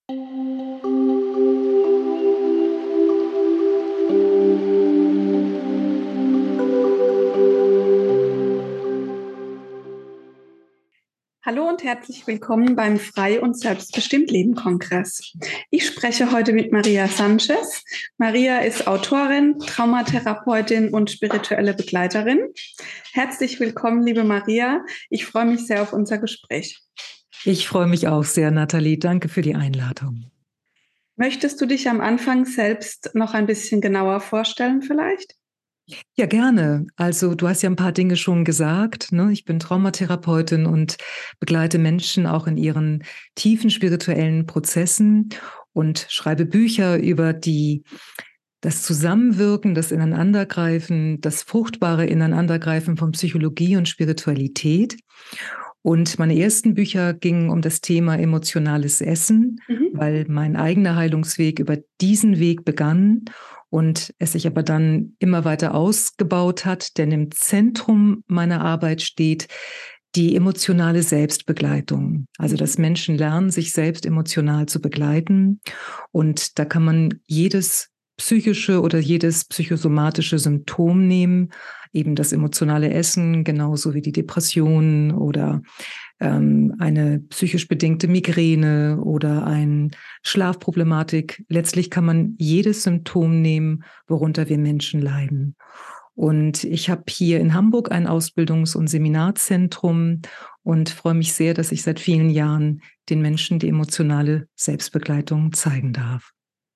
Hallo und herzlich willkommen beim Frei und Selbstbestimmt Leben Kongress. Ich spreche heute mit Maria Sanchez. Maria ist Autorin, Traumatherapeutin und spirituelle Begleiterin. Herzlich willkommen, liebe Maria. Ich freue mich sehr auf unser Gespräch. Ich freue mich auch sehr, Nathalie. Danke für die Einladung. Möchtest du dich am Anfang selbst noch ein bisschen genauer vorstellen vielleicht? Ja, gerne. Also du hast ja ein paar Dinge schon gesagt, ne? Ich bin Traumatherapeutin und begleite Menschen auch in ihren tiefen spirituellen Prozessen und schreibe Bücher über das Zusammenwirken, das Ineinandergreifen, das fruchtbare Ineinandergreifen von Psychologie und Spiritualität. Und meine ersten Bücher gingen um das Thema emotionales Essen, weil mein eigener Heilungsweg über diesen Weg begann und es sich aber dann immer weiter ausgebaut hat, denn im Zentrum meiner Arbeit steht die emotionale Selbstbegleitung. Also, dass Menschen lernen, sich selbst emotional zu begleiten. Und da kann man jedes psychische oder jedes psychosomatische Symptom nehmen, eben das emotionale Essen, genauso wie die Depression oder eine psychisch bedingte Migräne oder eine Schlafproblematik. Letztlich kann man jedes Symptom nehmen, worunter wir Menschen leiden. Und ich habe hier in Hamburg ein Ausbildungs- und Seminarzentrum und freue mich sehr, dass ich seit vielen Jahren den Menschen die emotionale Selbstbegleitung zeigen darf.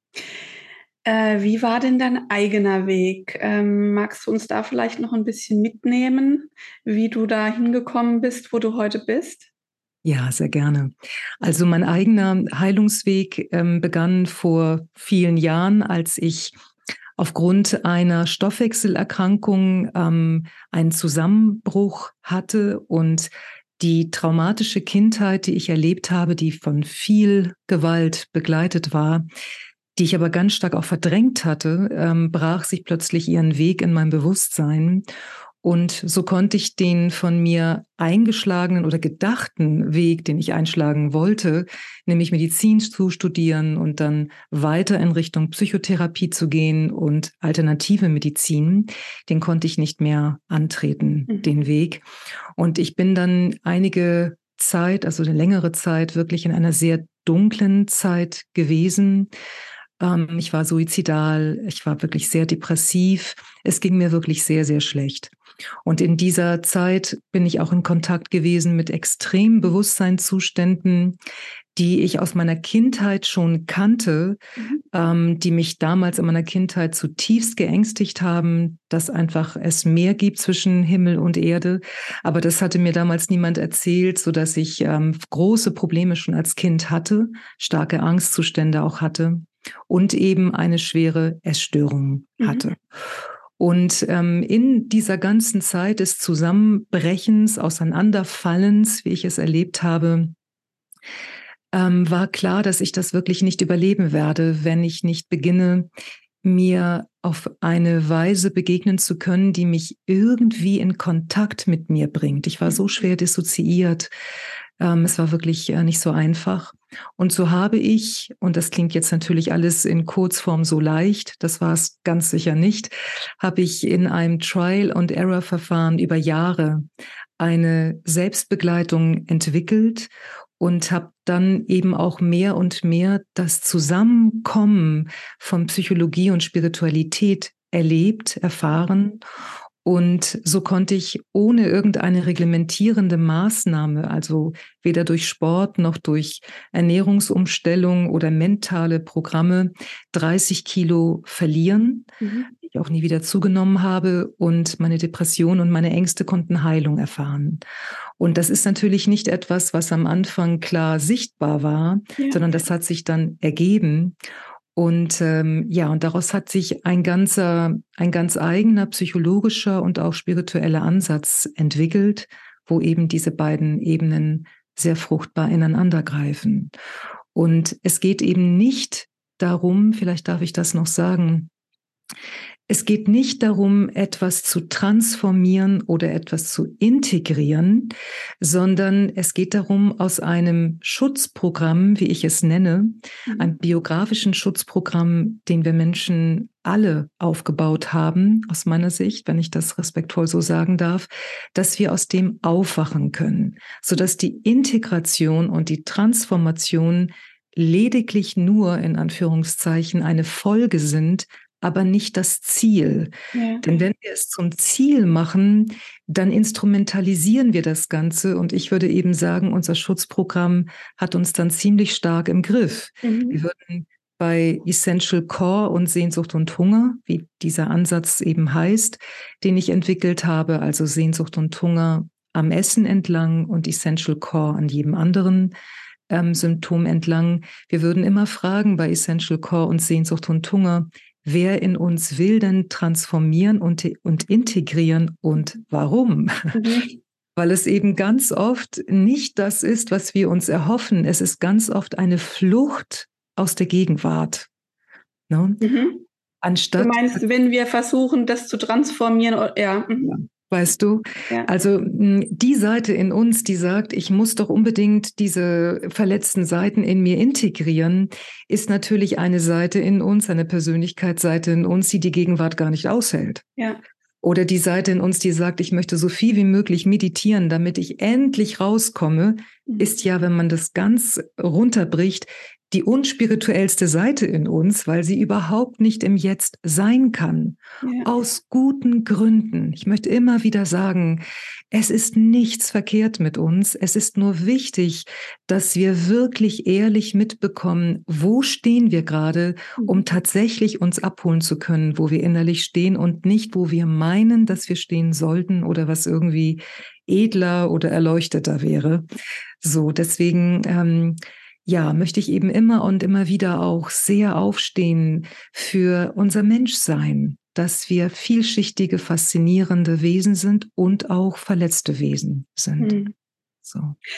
Wie war denn dein eigener Weg? Magst du uns da vielleicht noch ein bisschen mitnehmen, wie du da hingekommen bist, wo du heute bist? Ja, sehr gerne. Also mein eigener Heilungsweg begann vor vielen Jahren, als ich aufgrund einer Stoffwechselerkrankung einen Zusammenbruch hatte und die traumatische Kindheit, die ich erlebt habe, die von viel Gewalt begleitet war, die ich aber ganz stark auch verdrängt hatte, brach sich plötzlich ihren Weg in mein Bewusstsein. Und so konnte ich den von mir eingeschlagenen oder gedachten Weg, den ich einschlagen wollte, nämlich Medizin zu studieren und dann weiter in Richtung Psychotherapie zu gehen und alternative Medizin, den konnte ich nicht mehr antreten, den Weg. Und ich bin dann einige Zeit, also eine längere Zeit, wirklich in einer sehr dunklen Zeit gewesen. Ich war suizidal, ich war wirklich sehr depressiv. Es ging mir wirklich sehr, sehr schlecht. Und in dieser Zeit bin ich auch in Kontakt gewesen mit extremen Bewusstseinszuständen, die ich aus meiner Kindheit schon kannte, die mich damals in meiner Kindheit zutiefst geängstigt haben, dass einfach es mehr gibt zwischen Himmel und Erde. Aber das hatte mir damals niemand erzählt, sodass ich große Probleme schon als Kind hatte, starke Angstzustände auch hatte und eben eine schwere Essstörung hatte. Und in dieser ganzen Zeit des Zusammenbrechens, Auseinanderfallens, wie ich es erlebt habe, war klar, dass ich das wirklich nicht überleben werde, wenn ich nicht beginne, mir auf eine Weise begegnen zu können, die mich irgendwie in Kontakt mit mir bringt. Ich war so schwer dissoziiert. Es war wirklich nicht so einfach. Und so habe ich, und das klingt jetzt natürlich alles in Kurzform so leicht, das war es ganz sicher nicht, habe ich in einem Trial-and-Error-Verfahren über Jahre eine Selbstbegleitung entwickelt und habe dann eben auch mehr und mehr das Zusammenkommen von Psychologie und Spiritualität erlebt, erfahren. Und so konnte ich ohne irgendeine reglementierende Maßnahme, also weder durch Sport noch durch Ernährungsumstellung oder mentale Programme, 30 Kilo verlieren, die ich auch nie wieder zugenommen habe. Und meine Depression und meine Ängste konnten Heilung erfahren. Und das ist natürlich nicht etwas, was am Anfang klar sichtbar war, sondern das hat sich dann ergeben. Und ja, und daraus hat sich ein ganz eigener psychologischer und auch spiritueller Ansatz entwickelt, wo eben diese beiden Ebenen sehr fruchtbar ineinandergreifen. Und es geht eben nicht darum, vielleicht darf ich das noch sagen, Es geht nicht darum, etwas zu transformieren oder etwas zu integrieren, sondern es geht darum, aus einem Schutzprogramm, wie ich es nenne, einem biografischen Schutzprogramm, den wir Menschen alle aufgebaut haben, aus meiner Sicht, wenn ich das respektvoll so sagen darf, dass wir aus dem aufwachen können, sodass die Integration und die Transformation lediglich nur in Anführungszeichen eine Folge sind, aber nicht das Ziel. Ja. Denn wenn wir es zum Ziel machen, dann instrumentalisieren wir das Ganze. Und ich würde eben sagen, unser Schutzprogramm hat uns dann ziemlich stark im Griff. Wir würden bei Essential Core und Sehnsucht und Hunger, wie dieser Ansatz eben heißt, den ich entwickelt habe, also Sehnsucht und Hunger am Essen entlang und Essential Core an jedem anderen Symptom entlang. Wir würden immer fragen bei Essential Core und Sehnsucht und Hunger, wer in uns will denn transformieren und integrieren und warum? Weil es eben ganz oft nicht das ist, was wir uns erhoffen. Es ist ganz oft eine Flucht aus der Gegenwart. Ne? Anstatt, du meinst, wenn wir versuchen, das zu transformieren, ja. Weißt du? Ja. Also die Seite in uns, die sagt, ich muss doch unbedingt diese verletzten Seiten in mir integrieren, ist natürlich eine Seite in uns, eine Persönlichkeitsseite in uns, die die Gegenwart gar nicht aushält. Ja. Oder die Seite in uns, die sagt, ich möchte so viel wie möglich meditieren, damit ich endlich rauskomme, ist ja, wenn man das ganz runterbricht, die unspirituellste Seite in uns, weil sie überhaupt nicht im Jetzt sein kann. Ja. Aus guten Gründen. Ich möchte immer wieder sagen, es ist nichts verkehrt mit uns. Es ist nur wichtig, dass wir wirklich ehrlich mitbekommen, wo stehen wir gerade, um tatsächlich uns abholen zu können, wo wir innerlich stehen und nicht, wo wir meinen, dass wir stehen sollten oder was irgendwie edler oder erleuchteter wäre. So, deswegen ja, möchte ich eben immer und immer wieder auch sehr aufstehen für unser Menschsein, dass wir vielschichtige, faszinierende Wesen sind und auch verletzte Wesen sind. So.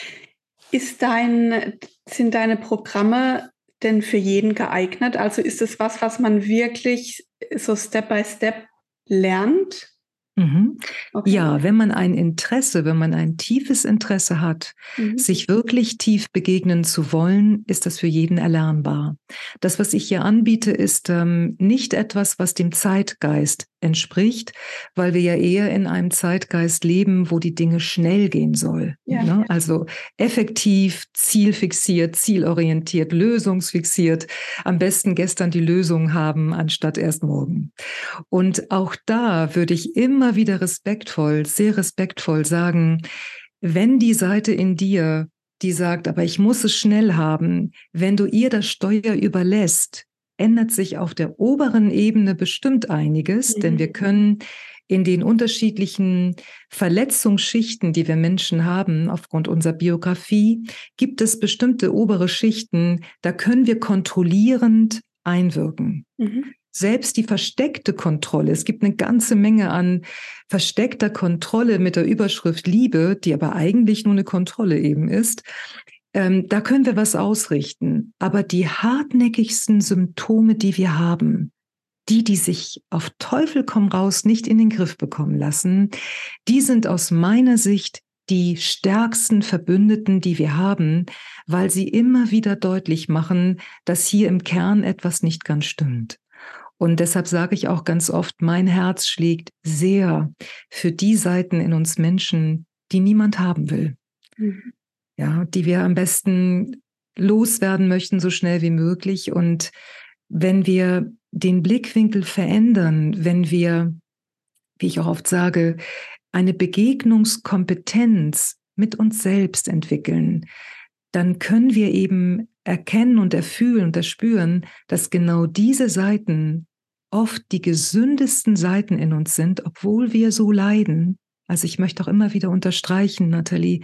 Sind deine Programme denn für jeden geeignet? Also ist es was man wirklich so Step by Step lernt? Okay. Ja, wenn man ein tiefes Interesse hat, sich wirklich tief begegnen zu wollen, ist das für jeden erlernbar. Das, was ich hier anbiete, ist nicht etwas, was dem Zeitgeist entspricht, weil wir ja eher in einem Zeitgeist leben, wo die Dinge schnell gehen soll. Ja. Ne? Also effektiv, zielfixiert, zielorientiert, lösungsfixiert. Am besten gestern die Lösung haben, anstatt erst morgen. Und auch da würde ich immer wieder sehr respektvoll sagen, wenn die Seite in dir, die sagt, aber ich muss es schnell haben, wenn du ihr das Steuer überlässt, ändert sich auf der oberen Ebene bestimmt einiges, denn wir können in den unterschiedlichen Verletzungsschichten, die wir Menschen haben, aufgrund unserer Biografie, gibt es bestimmte obere Schichten, da können wir kontrollierend einwirken. Selbst die versteckte Kontrolle, es gibt eine ganze Menge an versteckter Kontrolle mit der Überschrift Liebe, die aber eigentlich nur eine Kontrolle eben ist, da können wir was ausrichten. Aber die hartnäckigsten Symptome, die wir haben, die sich auf Teufel komm raus nicht in den Griff bekommen lassen, die sind aus meiner Sicht die stärksten Verbündeten, die wir haben, weil sie immer wieder deutlich machen, dass hier im Kern etwas nicht ganz stimmt. Und deshalb sage ich auch ganz oft, mein Herz schlägt sehr für die Seiten in uns Menschen, die niemand haben will. Ja, die wir am besten loswerden möchten, so schnell wie möglich. Und wenn wir den Blickwinkel verändern, wenn wir, wie ich auch oft sage, eine Begegnungskompetenz mit uns selbst entwickeln, dann können wir eben erkennen und erfühlen und erspüren, dass genau diese Seiten oft die gesündesten Seiten in uns sind, obwohl wir so leiden. Also ich möchte auch immer wieder unterstreichen, Nathalie,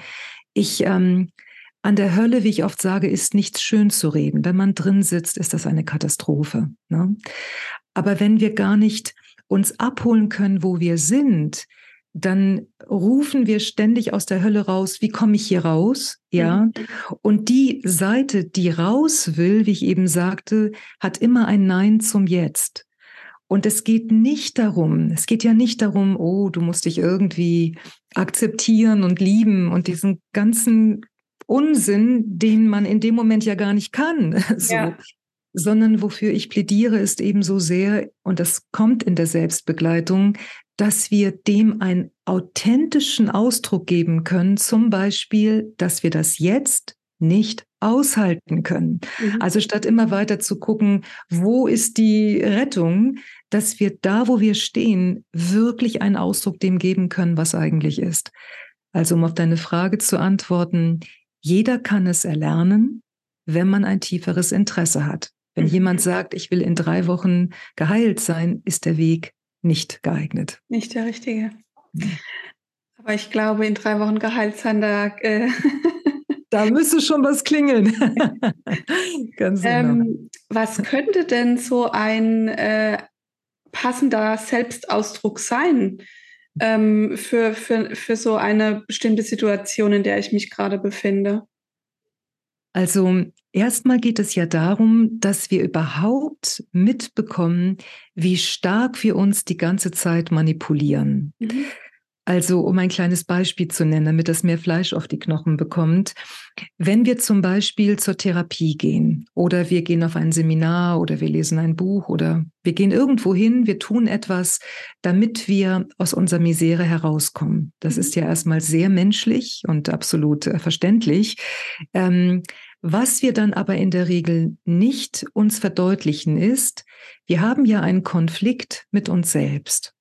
an der Hölle, wie ich oft sage, ist nichts schön zu reden. Wenn man drin sitzt, ist das eine Katastrophe. Ne? Aber wenn wir gar nicht uns abholen können, wo wir sind, dann rufen wir ständig aus der Hölle raus, wie komme ich hier raus? Ja. Und die Seite, die raus will, wie ich eben sagte, hat immer ein Nein zum Jetzt. Und es geht ja nicht darum, oh, du musst dich irgendwie akzeptieren und lieben und diesen ganzen Unsinn, den man in dem Moment ja gar nicht kann, so. Ja. Sondern wofür ich plädiere, ist eben so sehr, und das kommt in der Selbstbegleitung, dass wir dem einen authentischen Ausdruck geben können, zum Beispiel, dass wir das jetzt nicht aushalten können. Also statt immer weiter zu gucken, wo ist die Rettung, dass wir da, wo wir stehen, wirklich einen Ausdruck dem geben können, was eigentlich ist. Also um auf deine Frage zu antworten, jeder kann es erlernen, wenn man ein tieferes Interesse hat. Wenn jemand sagt, ich will in 3 Wochen geheilt sein, ist der Weg nicht geeignet. Nicht der richtige. Aber ich glaube, in 3 Wochen geheilt sein, da müsste schon was klingeln. Ganz genau. Was könnte denn so ein passender Selbstausdruck sein für so eine bestimmte Situation, in der ich mich gerade befinde? Also erstmal geht es ja darum, dass wir überhaupt mitbekommen, wie stark wir uns die ganze Zeit manipulieren. Also um ein kleines Beispiel zu nennen, damit das mehr Fleisch auf die Knochen bekommt. Wenn wir zum Beispiel zur Therapie gehen oder wir gehen auf ein Seminar oder wir lesen ein Buch oder wir gehen irgendwo hin, wir tun etwas, damit wir aus unserer Misere herauskommen. Das ist ja erstmal sehr menschlich und absolut verständlich. Was wir dann aber in der Regel nicht uns verdeutlichen ist, wir haben ja einen Konflikt mit uns selbst.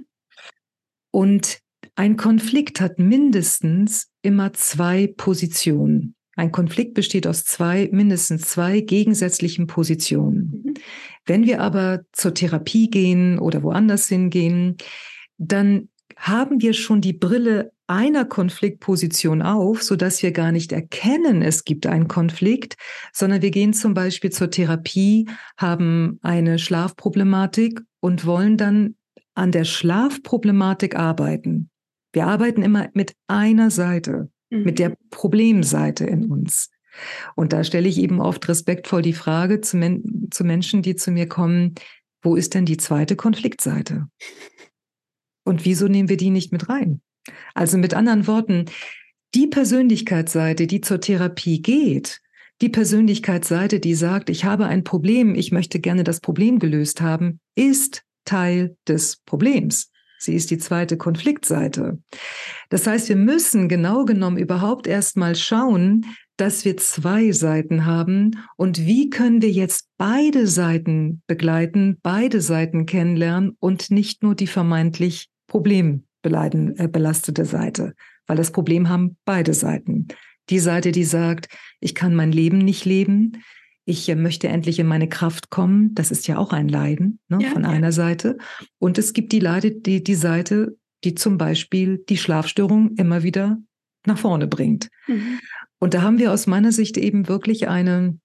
Und ein Konflikt hat mindestens immer 2 Positionen. Ein Konflikt besteht aus mindestens 2 gegensätzlichen Positionen. Wenn wir aber zur Therapie gehen oder woanders hingehen, dann haben wir schon die Brille einer Konfliktposition auf, sodass wir gar nicht erkennen, es gibt einen Konflikt, sondern wir gehen zum Beispiel zur Therapie, haben eine Schlafproblematik und wollen dann an der Schlafproblematik arbeiten. Wir arbeiten immer mit einer Seite, mit der Problemseite in uns. Und da stelle ich eben oft respektvoll die Frage zu Menschen, die zu mir kommen, wo ist denn die zweite Konfliktseite? Und wieso nehmen wir die nicht mit rein? Also mit anderen Worten, die Persönlichkeitsseite, die zur Therapie geht, die Persönlichkeitsseite, die sagt, ich habe ein Problem, ich möchte gerne das Problem gelöst haben, ist Teil des Problems. Sie ist die zweite Konfliktseite. Das heißt, wir müssen genau genommen überhaupt erst mal schauen, dass wir 2 Seiten haben und wie können wir jetzt beide Seiten begleiten, beide Seiten kennenlernen und nicht nur die vermeintlich problembelastete Seite, weil das Problem haben beide Seiten. Die Seite, die sagt, ich kann mein Leben nicht leben, ich möchte endlich in meine Kraft kommen. Das ist ja auch ein Leiden, ne, von einer Seite. Und es gibt die Seite, die zum Beispiel die Schlafstörung immer wieder nach vorne bringt. Und da haben wir aus meiner Sicht eben wirklich eine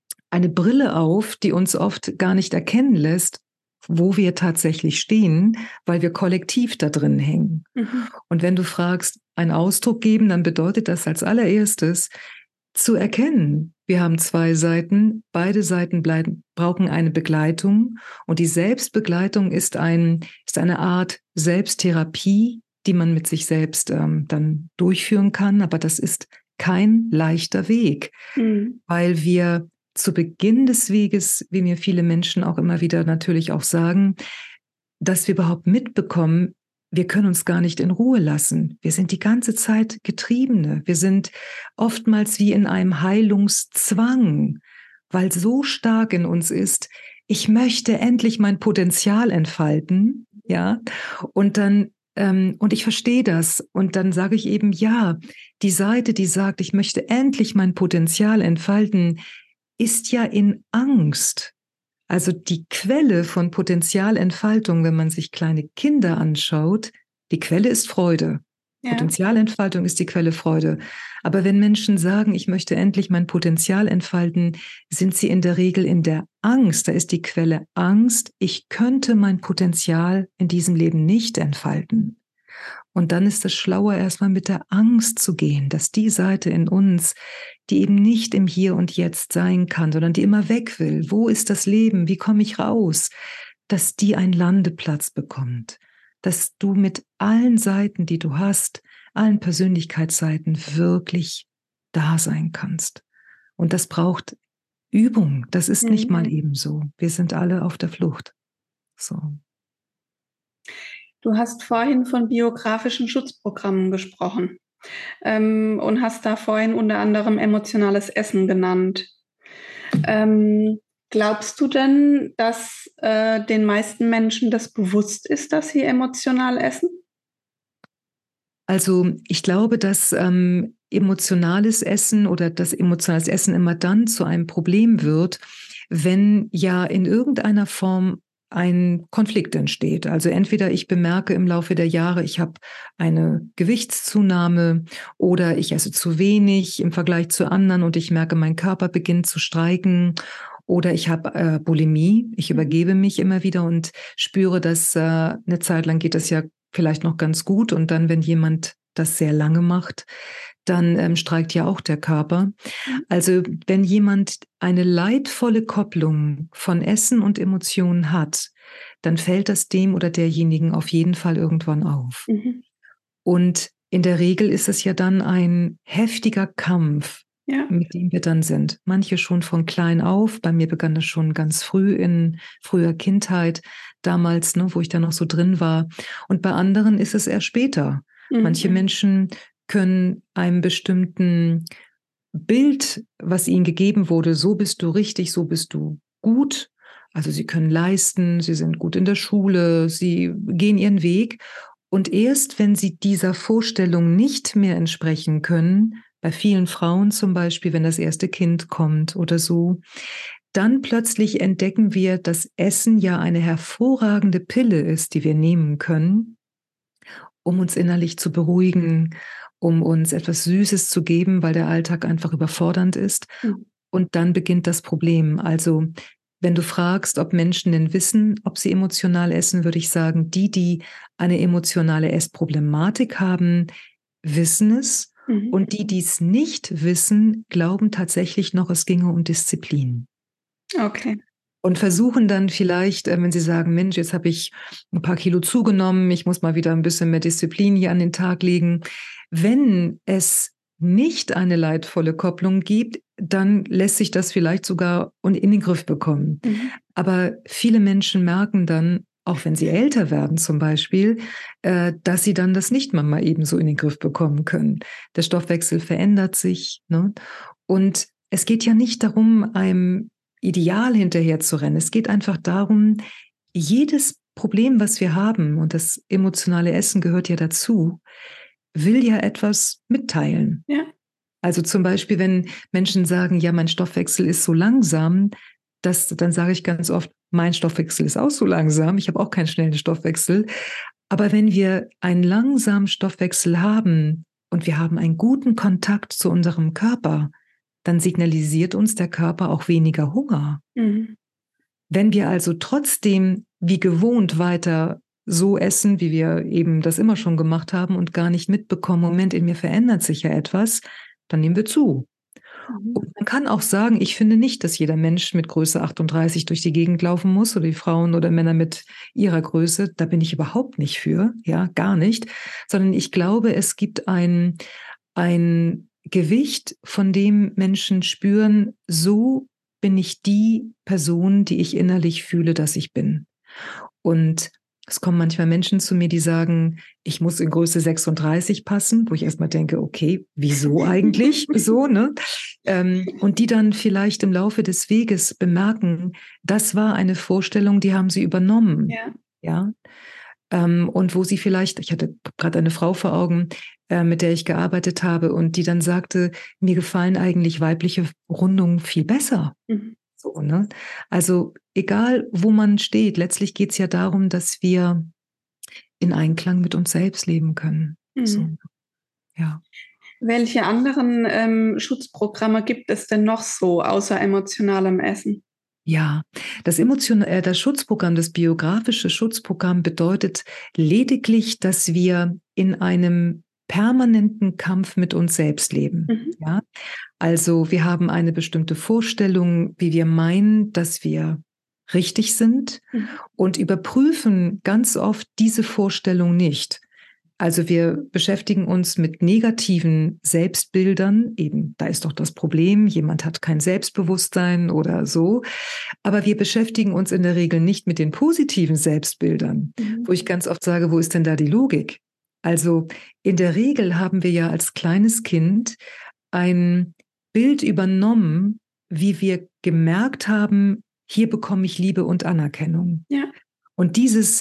Brille auf, die uns oft gar nicht erkennen lässt, wo wir tatsächlich stehen, weil wir kollektiv da drin hängen. Und wenn du fragst, einen Ausdruck geben, dann bedeutet das als allererstes, zu erkennen, wir haben 2 Seiten, beide Seiten brauchen eine Begleitung und die Selbstbegleitung ist eine Art Selbsttherapie, die man mit sich selbst dann durchführen kann, aber das ist kein leichter Weg, weil wir zu Beginn des Weges, wie mir viele Menschen auch immer wieder natürlich auch sagen, dass wir überhaupt mitbekommen, wir können uns gar nicht in Ruhe lassen. Wir sind die ganze Zeit Getriebene. Wir sind oftmals wie in einem Heilungszwang, weil so stark in uns ist, ich möchte endlich mein Potenzial entfalten, ja, und dann und ich verstehe das. Und dann sage ich eben, ja, die Seite, die sagt, ich möchte endlich mein Potenzial entfalten, ist ja in Angst. Also die Quelle von Potenzialentfaltung, wenn man sich kleine Kinder anschaut, die Quelle ist Freude. Ja. Potenzialentfaltung ist die Quelle Freude. Aber wenn Menschen sagen, ich möchte endlich mein Potenzial entfalten, sind sie in der Regel in der Angst. Da ist die Quelle Angst, ich könnte mein Potenzial in diesem Leben nicht entfalten. Und dann ist es schlauer, erstmal mit der Angst zu gehen, dass die Seite in uns, die eben nicht im Hier und Jetzt sein kann, sondern die immer weg will. Wo ist das Leben? Wie komme ich raus? dass die einen Landeplatz bekommt, dass du mit allen Seiten, die du hast, allen Persönlichkeitsseiten wirklich da sein kannst. Und das braucht Übung. Das ist nicht mal eben so. Wir sind alle auf der Flucht. So. Du hast vorhin von biografischen Schutzprogrammen gesprochen und hast da vorhin unter anderem emotionales Essen genannt. Glaubst du denn, dass den meisten Menschen das bewusst ist, dass sie emotional essen? Also ich glaube, dass emotionales Essen oder das emotionales Essen immer dann zu einem Problem wird, wenn ja in irgendeiner Form ein Konflikt entsteht. Also entweder ich bemerke im Laufe der Jahre, ich habe eine Gewichtszunahme oder ich esse zu wenig im Vergleich zu anderen und ich merke, mein Körper beginnt zu streiken. Oder ich habe Bulimie, ich übergebe mich immer wieder und spüre, dass eine Zeit lang geht das ja vielleicht noch ganz gut und dann, wenn jemand das sehr lange macht, dann streikt ja auch der Körper. Also wenn jemand eine leidvolle Kopplung von Essen und Emotionen hat, dann fällt das dem oder derjenigen auf jeden Fall irgendwann auf. Mhm. Und in der Regel ist es ja dann ein heftiger Kampf, Ja. mit dem wir dann sind. Manche schon von klein auf. Bei mir begann das schon ganz früh in früher Kindheit, damals, ne, wo ich da noch so drin war. Und bei anderen ist es eher später. Manche Menschen können einem bestimmten Bild, was ihnen gegeben wurde, so bist du richtig, so bist du gut. Also sie können leisten, sie sind gut in der Schule, sie gehen ihren Weg. Und erst wenn sie dieser Vorstellung nicht mehr entsprechen können, bei vielen Frauen zum Beispiel, wenn das erste Kind kommt oder so, dann plötzlich entdecken wir, dass Essen ja eine hervorragende Pille ist, die wir nehmen können, um uns innerlich zu beruhigen, um uns etwas Süßes zu geben, weil der Alltag einfach überfordernd ist. Und dann beginnt das Problem. Also wenn du fragst, ob Menschen denn wissen, ob sie emotional essen, würde ich sagen, die eine emotionale Essproblematik haben, wissen es. Und die es nicht wissen, glauben tatsächlich noch, es ginge um Disziplin. Okay. Und versuchen dann vielleicht, wenn sie sagen, Mensch, jetzt habe ich ein paar Kilo zugenommen, ich muss mal wieder ein bisschen mehr Disziplin hier an den Tag legen. Wenn es nicht eine leidvolle Kopplung gibt, dann lässt sich das vielleicht sogar in den Griff bekommen. Aber viele Menschen merken dann, auch wenn sie älter werden zum Beispiel, dass sie dann das nicht mal eben so in den Griff bekommen können. Der Stoffwechsel verändert sich, ne? Und es geht ja nicht darum, einem Ideal hinterher zu rennen. Es geht einfach darum, jedes Problem, was wir haben, und das emotionale Essen gehört ja dazu, will ja etwas mitteilen. Ja. Also zum Beispiel, wenn Menschen sagen, ja, mein Stoffwechsel ist so langsam, dann sage ich ganz oft, mein Stoffwechsel ist auch so langsam, ich habe auch keinen schnellen Stoffwechsel. Aber wenn wir einen langsamen Stoffwechsel haben und wir haben einen guten Kontakt zu unserem Körper, dann signalisiert uns der Körper auch weniger Hunger. Wenn wir also trotzdem wie gewohnt weiter so essen, wie wir eben das immer schon gemacht haben und gar nicht mitbekommen, Moment, in mir verändert sich ja etwas, dann nehmen wir zu. Und man kann auch sagen, ich finde nicht, dass jeder Mensch mit Größe 38 durch die Gegend laufen muss oder die Frauen oder Männer mit ihrer Größe. Da bin ich überhaupt nicht für, ja, gar nicht. Sondern ich glaube, es gibt ein Gewicht, von dem Menschen spüren, so bin ich die Person, die ich innerlich fühle, dass ich bin. Und es kommen manchmal Menschen zu mir, die sagen, ich muss in Größe 36 passen, wo ich erstmal denke, okay, wieso eigentlich so, ne? Und die dann vielleicht im Laufe des Weges bemerken, das war eine Vorstellung, die haben sie übernommen. Ja. Und wo sie vielleicht, ich hatte gerade eine Frau vor Augen, mit der ich gearbeitet habe und die dann sagte, mir gefallen eigentlich weibliche Rundungen viel besser. So, ne? Also egal, wo man steht, letztlich geht es ja darum, dass wir in Einklang mit uns selbst leben können. So, ja. Welche anderen Schutzprogramme gibt es denn noch so außer emotionalem Essen? Ja, das Schutzprogramm, das biografische Schutzprogramm bedeutet lediglich, dass wir in einem permanenten Kampf mit uns selbst leben. Ja, also wir haben eine bestimmte Vorstellung, wie wir meinen, dass wir richtig sind und überprüfen ganz oft diese Vorstellung nicht. Also wir beschäftigen uns mit negativen Selbstbildern, eben da ist doch das Problem, jemand hat kein Selbstbewusstsein oder so, aber wir beschäftigen uns in der Regel nicht mit den positiven Selbstbildern, wo ich ganz oft sage, wo ist denn da die Logik? Also in der Regel haben wir ja als kleines Kind ein Bild übernommen, wie wir gemerkt haben, hier bekomme ich Liebe und Anerkennung. Ja. Und dieses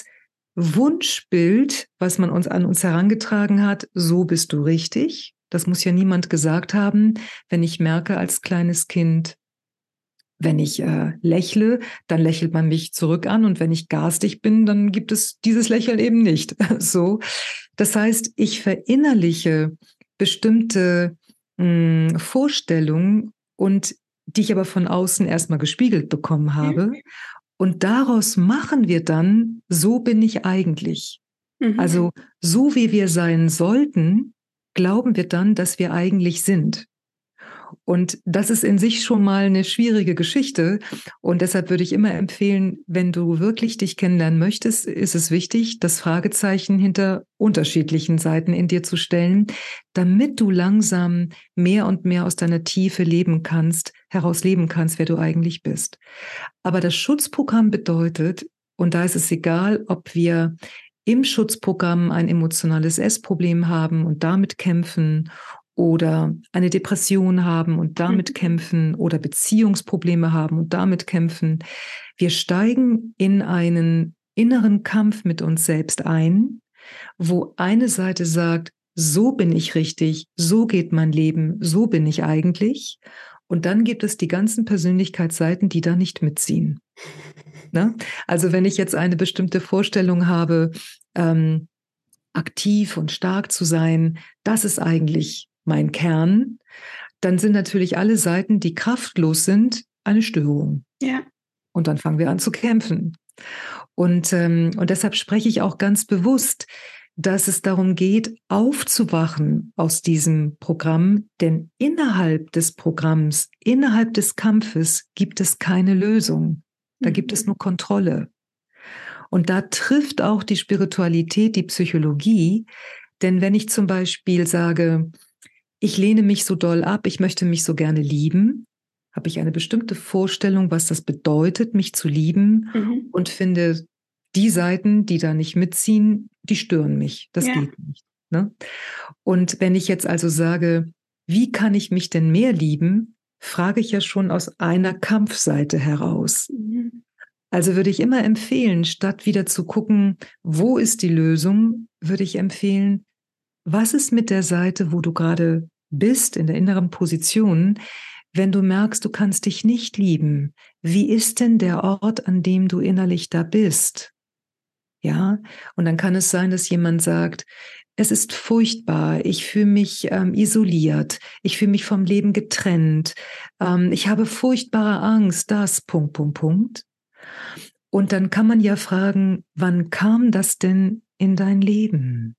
Wunschbild, was man uns an uns herangetragen hat, so bist du richtig. Das muss ja niemand gesagt haben. Wenn ich merke als kleines Kind, wenn ich lächle, dann lächelt man mich zurück an. Und wenn ich garstig bin, dann gibt es dieses Lächeln eben nicht. So. Das heißt, ich verinnerliche bestimmte Vorstellungen und die ich aber von außen erstmal gespiegelt bekommen habe. Und daraus machen wir dann, so bin ich eigentlich. Also so wie wir sein sollten, glauben wir dann, dass wir eigentlich sind. Und das ist in sich schon mal eine schwierige Geschichte. Und deshalb würde ich immer empfehlen, wenn du wirklich dich kennenlernen möchtest, ist es wichtig, das Fragezeichen hinter unterschiedlichen Seiten in dir zu stellen, damit du langsam mehr und mehr aus deiner Tiefe heraus leben kannst, wer du eigentlich bist. Aber das Schutzprogramm bedeutet, und da ist es egal, ob wir im Schutzprogramm ein emotionales Essproblem haben und damit kämpfen oder eine Depression haben und damit kämpfen oder Beziehungsprobleme haben und damit kämpfen. Wir steigen in einen inneren Kampf mit uns selbst ein, wo eine Seite sagt, so bin ich richtig, so geht mein Leben, so bin ich eigentlich. Und dann gibt es die ganzen Persönlichkeitsseiten, die da nicht mitziehen. Ne? Also wenn ich jetzt eine bestimmte Vorstellung habe, aktiv und stark zu sein, das ist eigentlich mein Kern, dann sind natürlich alle Seiten, die kraftlos sind, eine Störung. Ja. Und dann fangen wir an zu kämpfen. Und deshalb spreche ich auch ganz bewusst, dass es darum geht, aufzuwachen aus diesem Programm, denn innerhalb des Programms, innerhalb des Kampfes gibt es keine Lösung. Da gibt es nur Kontrolle. Und da trifft auch die Spiritualität, die Psychologie, denn wenn ich zum Beispiel sage, ich lehne mich so doll ab, ich möchte mich so gerne lieben, habe ich eine bestimmte Vorstellung, was das bedeutet, mich zu lieben und finde, die Seiten, die da nicht mitziehen, die stören mich. Das geht nicht. Ne? Und wenn ich jetzt also sage, wie kann ich mich denn mehr lieben, frage ich ja schon aus einer Kampfseite heraus. Also würde ich immer empfehlen, statt wieder zu gucken, wo ist die Lösung, würde ich empfehlen, was ist mit der Seite, wo du gerade bist, in der inneren Position, wenn du merkst, du kannst dich nicht lieben? Wie ist denn der Ort, an dem du innerlich da bist? Ja, und dann kann es sein, dass jemand sagt, es ist furchtbar, ich fühle mich isoliert, ich fühle mich vom Leben getrennt, ich habe furchtbare Angst, das, Punkt, Punkt, Punkt. Und dann kann man ja fragen, wann kam das denn in dein Leben?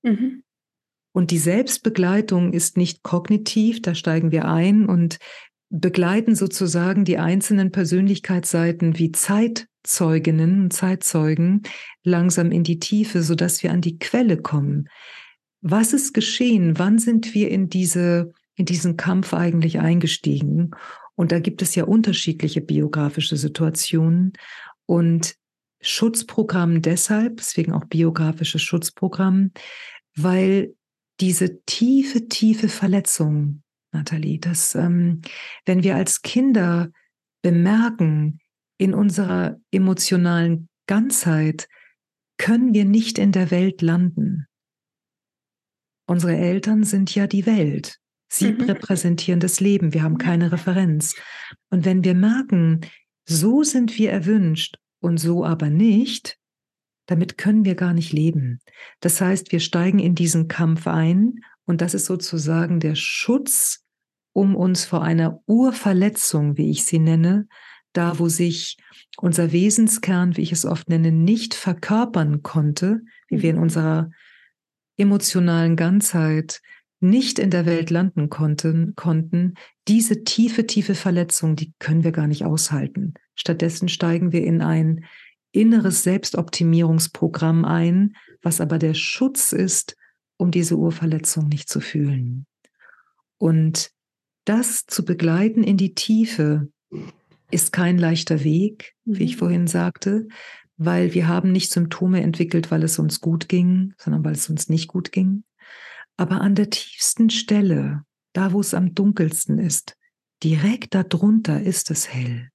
Und die Selbstbegleitung ist nicht kognitiv, da steigen wir ein und begleiten sozusagen die einzelnen Persönlichkeitsseiten wie Zeitzeuginnen und Zeitzeugen langsam in die Tiefe, sodass wir an die Quelle kommen. Was ist geschehen? Wann sind wir in diesen Kampf eigentlich eingestiegen? Und da gibt es ja unterschiedliche biografische Situationen. Und Schutzprogramm deswegen auch biografisches Schutzprogramm, weil diese tiefe Verletzung, Nathalie, dass wenn wir als Kinder bemerken, in unserer emotionalen Ganzheit können wir nicht in der Welt landen. Unsere Eltern sind ja die Welt. Sie repräsentieren das Leben. Wir haben keine Referenz. Und wenn wir merken, so sind wir erwünscht und so aber nicht, damit können wir gar nicht leben. Das heißt, wir steigen in diesen Kampf ein und das ist sozusagen der Schutz, um uns vor einer Urverletzung, wie ich sie nenne, da wo sich unser Wesenskern, wie ich es oft nenne, nicht verkörpern konnte, wie wir in unserer emotionalen Ganzheit nicht in der Welt landen konnten, diese tiefe Verletzung, die können wir gar nicht aushalten. Stattdessen steigen wir in ein inneres Selbstoptimierungsprogramm ein, was aber der Schutz ist, um diese Urverletzung nicht zu fühlen. Und das zu begleiten in die Tiefe ist kein leichter Weg, wie ich vorhin sagte, weil wir haben nicht Symptome entwickelt, weil es uns gut ging, sondern weil es uns nicht gut ging. Aber an der tiefsten Stelle, da wo es am dunkelsten ist, direkt darunter ist es hell.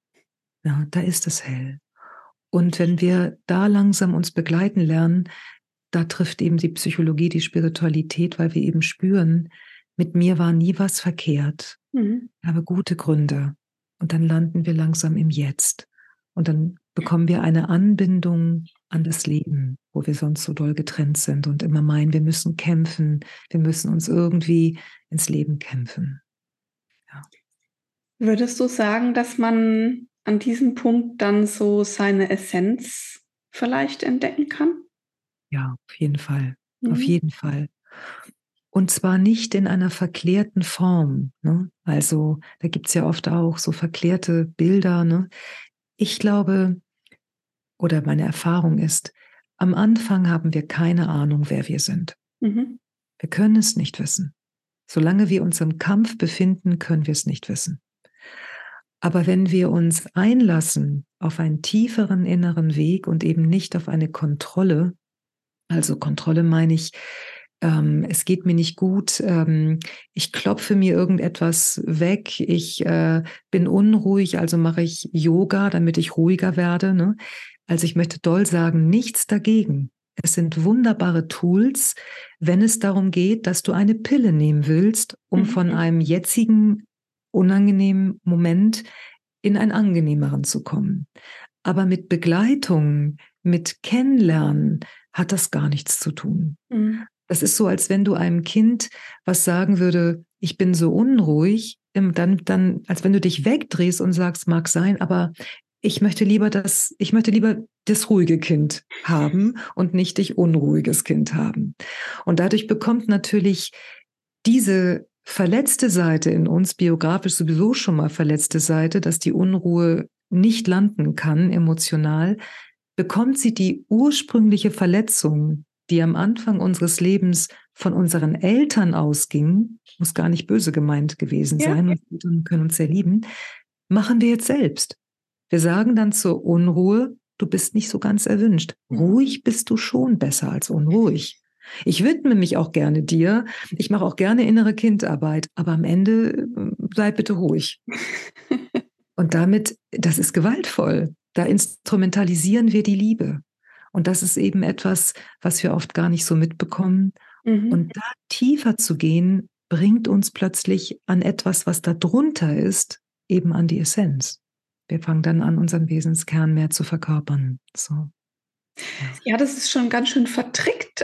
Ja, da ist es hell. Und wenn wir da langsam uns begleiten lernen, da trifft eben die Psychologie, die Spiritualität, weil wir eben spüren, mit mir war nie was verkehrt. Ich habe gute Gründe. Und dann landen wir langsam im Jetzt. Und dann bekommen wir eine Anbindung an das Leben, wo wir sonst so doll getrennt sind und immer meinen, wir müssen kämpfen, wir müssen uns irgendwie ins Leben kämpfen. Ja. Würdest du sagen, dass man an diesem Punkt dann so seine Essenz vielleicht entdecken kann? Ja, auf jeden Fall. Auf jeden Fall. Und zwar nicht in einer verklärten Form. Ne? Also da gibt es ja oft auch so verklärte Bilder. Ne? Ich glaube, oder meine Erfahrung ist, am Anfang haben wir keine Ahnung, wer wir sind. Wir können es nicht wissen. Solange wir uns im Kampf befinden, können wir es nicht wissen. Aber wenn wir uns einlassen auf einen tieferen inneren Weg und eben nicht auf eine Kontrolle, also Kontrolle meine ich, es geht mir nicht gut, ich klopfe mir irgendetwas weg, ich bin unruhig, also mache ich Yoga, damit ich ruhiger werde. Ne? Also ich möchte doll sagen, nichts dagegen. Es sind wunderbare Tools, wenn es darum geht, dass du eine Pille nehmen willst, um von einem jetzigen unangenehmen Moment in einen angenehmeren zu kommen. Aber mit Begleitung, mit Kennenlernen hat das gar nichts zu tun. Das ist so, als wenn du einem Kind was sagen würde, ich bin so unruhig, dann, als wenn du dich wegdrehst und sagst, mag sein, aber ich möchte lieber das ruhige Kind haben und nicht dich unruhiges Kind haben. Und dadurch bekommt natürlich diese verletzte Seite in uns, biografisch sowieso schon mal verletzte Seite, dass die Unruhe nicht landen kann, emotional, bekommt sie die ursprüngliche Verletzung, die am Anfang unseres Lebens von unseren Eltern ausging, muss gar nicht böse gemeint gewesen sein, und Eltern können uns sehr lieben, machen wir jetzt selbst. Wir sagen dann zur Unruhe, du bist nicht so ganz erwünscht. Ruhig bist du schon besser als unruhig. Ich widme mich auch gerne dir, ich mache auch gerne innere Kindarbeit, aber am Ende sei bitte ruhig. Und damit, das ist gewaltvoll. Da instrumentalisieren wir die Liebe. Und das ist eben etwas, was wir oft gar nicht so mitbekommen. Und da tiefer zu gehen, bringt uns plötzlich an etwas, was da drunter ist, eben an die Essenz. Wir fangen dann an, unseren Wesenskern mehr zu verkörpern. So. Ja, das ist schon ganz schön vertrickt.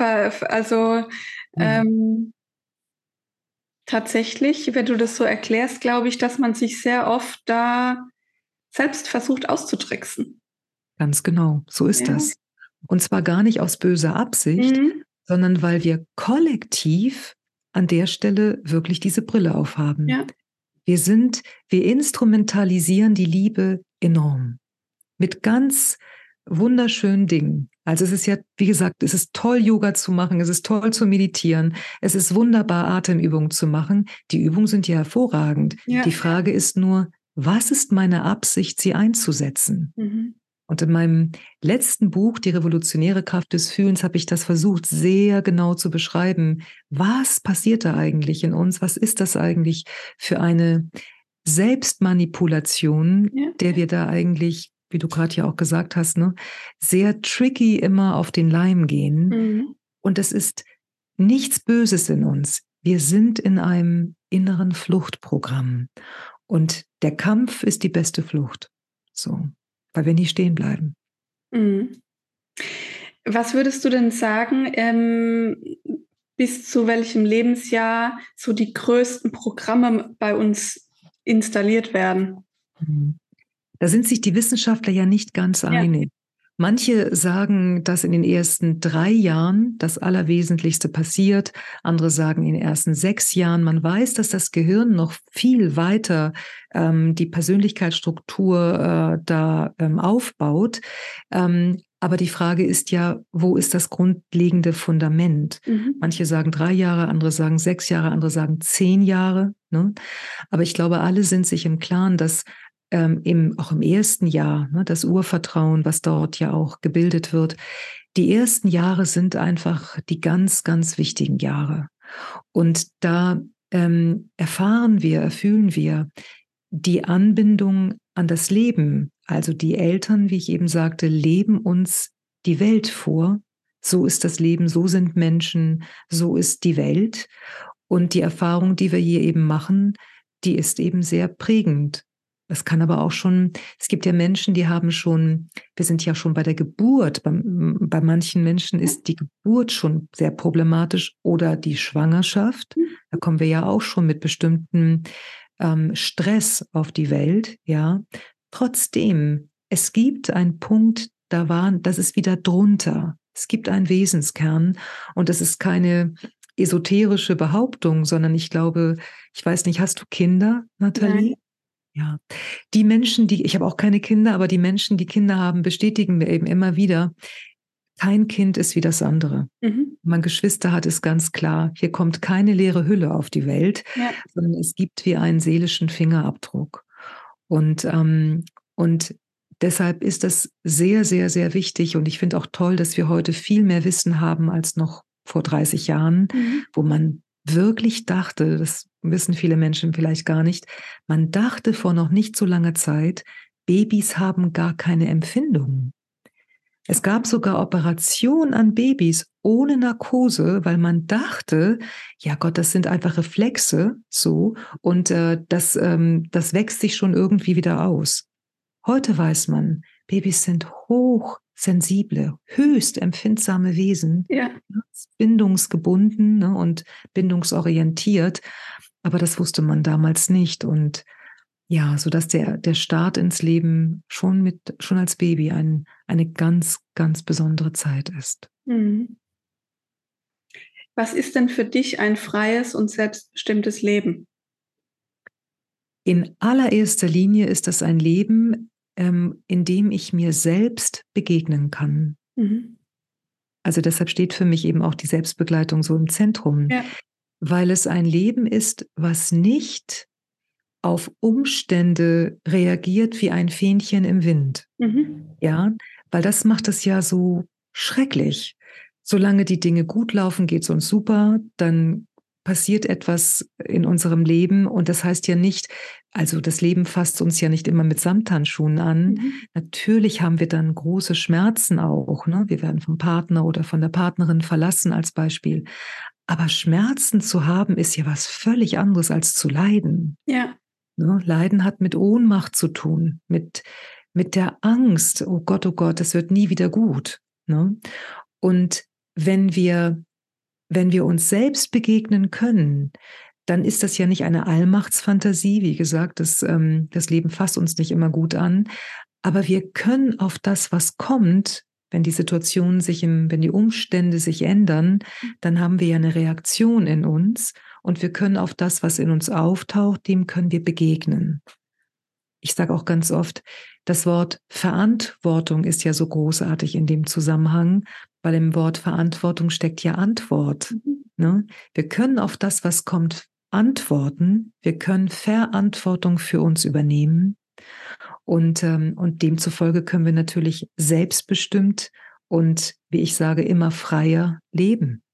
Tatsächlich, wenn du das so erklärst, glaube ich, dass man sich sehr oft da selbst versucht auszutricksen. Ganz genau, so ist das. Und zwar gar nicht aus böser Absicht, sondern weil wir kollektiv an der Stelle wirklich diese Brille aufhaben. Ja. Wir instrumentalisieren die Liebe enorm. Mit ganz wunderschönen Dingen. Also es ist ja, wie gesagt, es ist toll, Yoga zu machen, es ist toll zu meditieren, es ist wunderbar, Atemübungen zu machen. Die Übungen sind ja hervorragend. Ja. Die Frage ist nur, was ist meine Absicht, sie einzusetzen? Und in meinem letzten Buch, Die revolutionäre Kraft des Fühlens, habe ich das versucht, sehr genau zu beschreiben. Was passiert da eigentlich in uns? Was ist das eigentlich für eine Selbstmanipulation, der wir da eigentlich, wie du gerade ja auch gesagt hast, ne, sehr tricky immer auf den Leim gehen. Und es ist nichts Böses in uns. Wir sind in einem inneren Fluchtprogramm. Und der Kampf ist die beste Flucht. So, weil wir nie stehen bleiben. Was würdest du denn sagen, bis zu welchem Lebensjahr so die größten Programme bei uns installiert werden? Da sind sich die Wissenschaftler ja nicht ganz einig. Manche sagen, dass in den ersten 3 Jahren das Allerwesentlichste passiert. Andere sagen in den ersten 6 Jahren. Man weiß, dass das Gehirn noch viel weiter die Persönlichkeitsstruktur da aufbaut. Aber die Frage ist ja, wo ist das grundlegende Fundament? Manche sagen 3 Jahre, andere sagen 6 Jahre, andere sagen 10 Jahre. Ne? Aber ich glaube, alle sind sich im Klaren, dass auch im ersten Jahr, ne, das Urvertrauen, was dort ja auch gebildet wird, die ersten Jahre sind einfach die ganz, ganz wichtigen Jahre. Und da fühlen wir die Anbindung an das Leben. Also die Eltern, wie ich eben sagte, leben uns die Welt vor. So ist das Leben, so sind Menschen, so ist die Welt. Und die Erfahrung, die wir hier eben machen, die ist eben sehr prägend. Es kann aber auch schon, es gibt ja Menschen, die haben schon, wir sind ja schon bei der Geburt. Bei manchen Menschen ist die Geburt schon sehr problematisch oder die Schwangerschaft. Da kommen wir ja auch schon mit bestimmten Stress auf die Welt, ja. Trotzdem, es gibt einen Punkt, das ist wieder drunter. Es gibt einen Wesenskern und das ist keine esoterische Behauptung, sondern ich glaube, ich weiß nicht, hast du Kinder, Nathalie? Nein. Ja, die Menschen, ich habe auch keine Kinder, aber die Menschen, die Kinder haben, bestätigen mir eben immer wieder, kein Kind ist wie das andere. Wenn man Geschwister hat, ist ganz klar, hier kommt keine leere Hülle auf die Welt, Ja. sondern es gibt wie einen seelischen Fingerabdruck. Und deshalb ist das sehr, sehr, sehr wichtig. Und ich finde auch toll, dass wir heute viel mehr Wissen haben als noch vor 30 Jahren, wo man wirklich dachte, das wissen viele Menschen vielleicht gar nicht, man dachte vor noch nicht so langer Zeit, Babys haben gar keine Empfindungen. Es gab sogar Operationen an Babys ohne Narkose, weil man dachte, ja Gott, das sind einfach Reflexe, so, und das wächst sich schon irgendwie wieder aus. Heute weiß man, Babys sind hochsensible, höchst empfindsame Wesen, Ja. bindungsgebunden, ne, und bindungsorientiert. Aber das wusste man damals nicht. Und ja, sodass der Start ins Leben schon als Baby eine ganz, ganz besondere Zeit ist. Was ist denn für dich ein freies und selbstbestimmtes Leben? In allererster Linie ist das ein Leben, in dem ich mir selbst begegnen kann. Also deshalb steht für mich eben auch die Selbstbegleitung so im Zentrum, Ja. weil es ein Leben ist, was nicht auf Umstände reagiert wie ein Fähnchen im Wind. Ja, weil das macht es ja so schrecklich. Solange die Dinge gut laufen, geht es uns super, dann passiert etwas in unserem Leben und das heißt ja nicht, also das Leben fasst uns ja nicht immer mit Samthandschuhen an. Natürlich haben wir dann große Schmerzen auch, ne? Wir werden vom Partner oder von der Partnerin verlassen als Beispiel. Aber Schmerzen zu haben, ist ja was völlig anderes als zu leiden. Ja. Ne? Leiden hat mit Ohnmacht zu tun, mit der Angst, oh Gott, es wird nie wieder gut. Ne? Und wenn wir uns selbst begegnen können, dann ist das ja nicht eine Allmachtsfantasie. Wie gesagt, das Leben fasst uns nicht immer gut an. Aber wir können auf das, was kommt, wenn die Situationen wenn die Umstände sich ändern, dann haben wir ja eine Reaktion in uns und wir können auf das, was in uns auftaucht, dem können wir begegnen. Ich sage auch ganz oft, das Wort Verantwortung ist ja so großartig in dem Zusammenhang, weil im Wort Verantwortung steckt ja Antwort. Ne? Wir können auf das, was kommt, antworten. Wir können Verantwortung für uns übernehmen. Und demzufolge können wir natürlich selbstbestimmt und, wie ich sage, immer freier leben.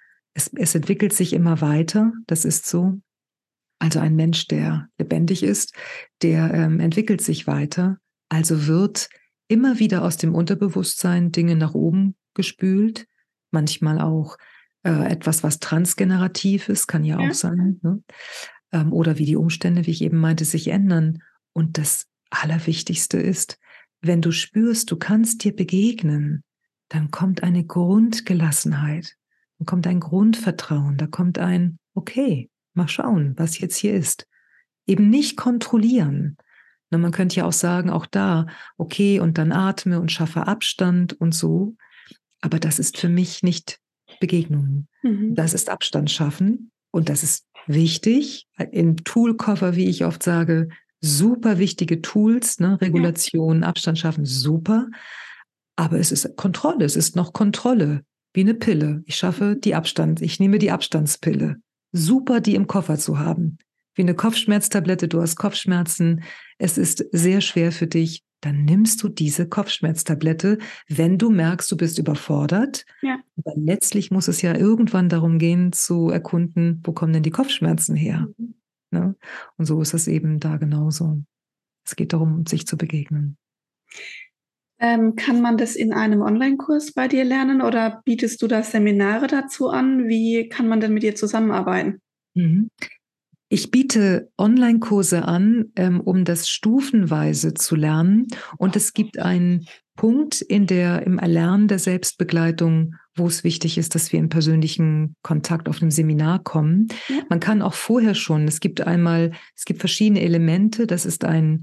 Es entwickelt sich immer weiter, das ist so. Also ein Mensch, der lebendig ist, der entwickelt sich weiter, also wird immer wieder aus dem Unterbewusstsein Dinge nach oben gespült, manchmal auch etwas, was transgenerativ ist, kann ja auch sein, ne? Oder wie die Umstände, wie ich eben meinte, sich ändern. Und das Allerwichtigste ist, wenn du spürst, du kannst dir begegnen, dann kommt eine Grundgelassenheit, dann kommt ein Grundvertrauen, da kommt ein, okay, mal schauen, was jetzt hier ist. Eben nicht kontrollieren, Na, man könnte ja auch sagen, auch da, okay, und dann atme und schaffe Abstand und so. Aber das ist für mich nicht Begegnung. Das ist Abstand schaffen und das ist wichtig. Im Toolkoffer, wie ich oft sage, super wichtige Tools, ne? Ja. Regulation, Abstand schaffen, super. Aber es ist Kontrolle, es ist noch Kontrolle, wie eine Pille. Ich schaffe die Abstand, ich nehme die Abstandspille. Super, die im Koffer zu haben. Wie eine Kopfschmerztablette, du hast Kopfschmerzen, es ist sehr schwer für dich, dann nimmst du diese Kopfschmerztablette, wenn du merkst, du bist überfordert. Ja. Aber letztlich muss es ja irgendwann darum gehen, zu erkunden, wo kommen denn die Kopfschmerzen her? Ne? Und so ist es eben da genauso. Es geht darum, sich zu begegnen. Kann man das in einem Online-Kurs bei dir lernen oder bietest du da Seminare dazu an? Wie kann man denn mit dir zusammenarbeiten? Mhm. Ich biete Online-Kurse an, um das stufenweise zu lernen. Und es gibt einen Punkt im Erlernen der Selbstbegleitung, wo es wichtig ist, dass wir in persönlichen Kontakt auf einem Seminar kommen. Ja. Man kann auch vorher schon, es gibt verschiedene Elemente, das ist ein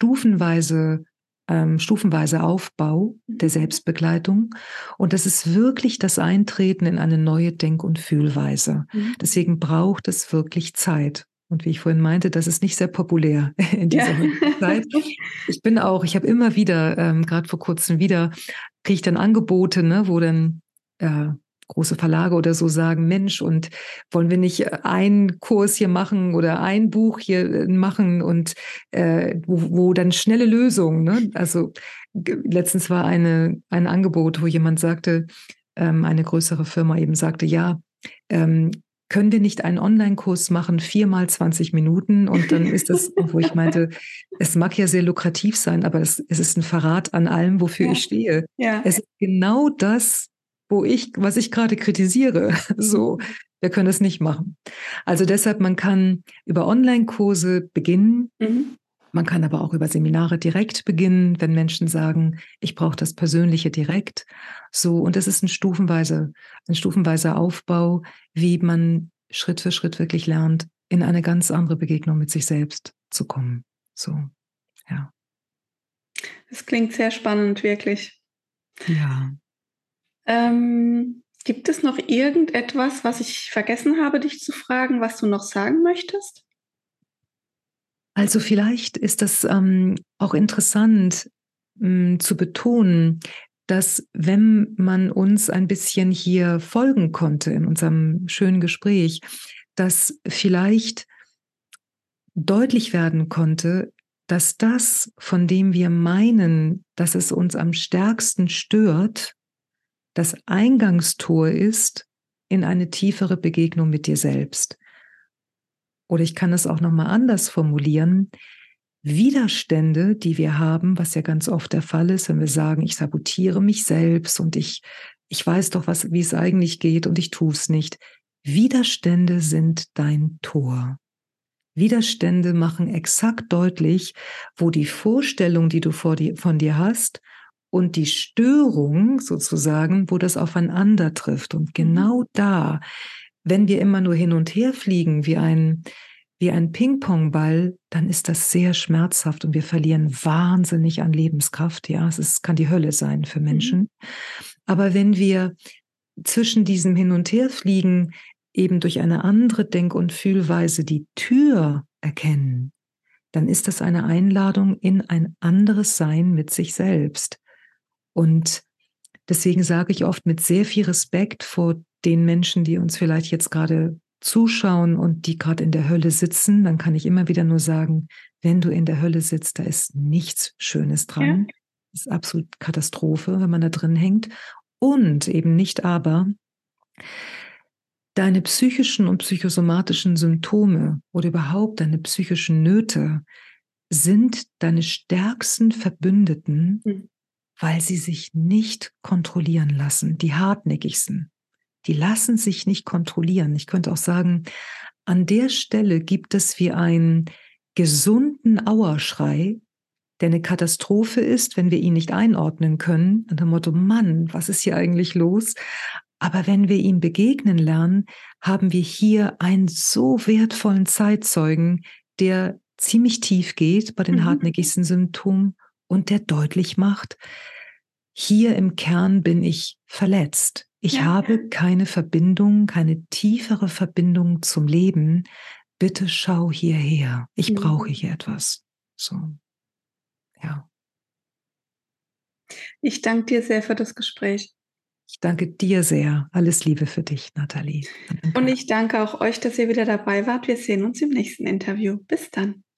stufenweise Aufbau der Selbstbegleitung. Und das ist wirklich das Eintreten in eine neue Denk- und Fühlweise. Deswegen braucht es wirklich Zeit. Und wie ich vorhin meinte, das ist nicht sehr populär in dieser heutigen Zeit. Ich habe immer wieder, gerade vor kurzem wieder, kriege ich dann Angebote, ne, wo dann große Verlage oder so sagen, Mensch, und wollen wir nicht einen Kurs hier machen oder ein Buch hier machen und wo dann schnelle Lösungen, ne? Also letztens war ein Angebot, wo jemand sagte, eine größere Firma eben sagte, ja, können wir nicht einen Online-Kurs machen, 4 mal 20 Minuten? Und dann ist das, wo ich meinte, es mag ja sehr lukrativ sein, aber es ist ein Verrat an allem, wofür ich stehe. Ja. Es ist genau das, was ich gerade kritisiere. So, wir können es nicht machen. Also deshalb, man kann über Online-Kurse beginnen. Man kann aber auch über Seminare direkt beginnen, wenn Menschen sagen, ich brauche das Persönliche direkt. So, und es ist ein stufenweiser Aufbau, wie man Schritt für Schritt wirklich lernt, in eine ganz andere Begegnung mit sich selbst zu kommen. So, ja. Das klingt sehr spannend, wirklich. Ja. Gibt es noch irgendetwas, was ich vergessen habe, dich zu fragen, was du noch sagen möchtest? Also vielleicht ist das auch interessant zu betonen, dass wenn man uns ein bisschen hier folgen konnte in unserem schönen Gespräch, dass vielleicht deutlich werden konnte, dass das, von dem wir meinen, dass es uns am stärksten stört, das Eingangstor ist in eine tiefere Begegnung mit dir selbst. Oder ich kann es auch nochmal anders formulieren. Widerstände, die wir haben, was ja ganz oft der Fall ist, wenn wir sagen, ich sabotiere mich selbst und ich weiß doch, wie es eigentlich geht und ich tue es nicht. Widerstände sind dein Tor. Widerstände machen exakt deutlich, wo die Vorstellung, die du von dir hast, und die Störung sozusagen, wo das aufeinander trifft. Und genau da, wenn wir immer nur hin und her fliegen wie ein Ping-Pong-Ball, dann ist das sehr schmerzhaft und wir verlieren wahnsinnig an Lebenskraft. Ja, kann die Hölle sein für Menschen. Aber wenn wir zwischen diesem Hin- und Herfliegen eben durch eine andere Denk- und Fühlweise die Tür erkennen, dann ist das eine Einladung in ein anderes Sein mit sich selbst. Und deswegen sage ich oft mit sehr viel Respekt vor den Menschen, die uns vielleicht jetzt gerade zuschauen und die gerade in der Hölle sitzen, dann kann ich immer wieder nur sagen, wenn du in der Hölle sitzt, da ist nichts Schönes dran. Das ist absolut Katastrophe, wenn man da drin hängt. Und eben nicht aber, deine psychischen und psychosomatischen Symptome oder überhaupt deine psychischen Nöte sind deine stärksten Verbündeten, weil sie sich nicht kontrollieren lassen, die hartnäckigsten. Die lassen sich nicht kontrollieren. Ich könnte auch sagen, an der Stelle gibt es wie einen gesunden Auerschrei, der eine Katastrophe ist, wenn wir ihn nicht einordnen können, unter dem Motto, Mann, was ist hier eigentlich los? Aber wenn wir ihm begegnen lernen, haben wir hier einen so wertvollen Zeitzeugen, der ziemlich tief geht bei den Mhm. hartnäckigsten Symptomen und der deutlich macht, hier im Kern bin ich verletzt. Ich Ja. habe keine Verbindung, keine tiefere Verbindung zum Leben. Bitte schau hierher. Ich brauche hier etwas. So, ja. Ich danke dir sehr für das Gespräch. Ich danke dir sehr. Alles Liebe für dich, Nathalie. Und Danke. ich danke auch euch, dass ihr wieder dabei wart. Wir sehen uns im nächsten Interview. Bis dann.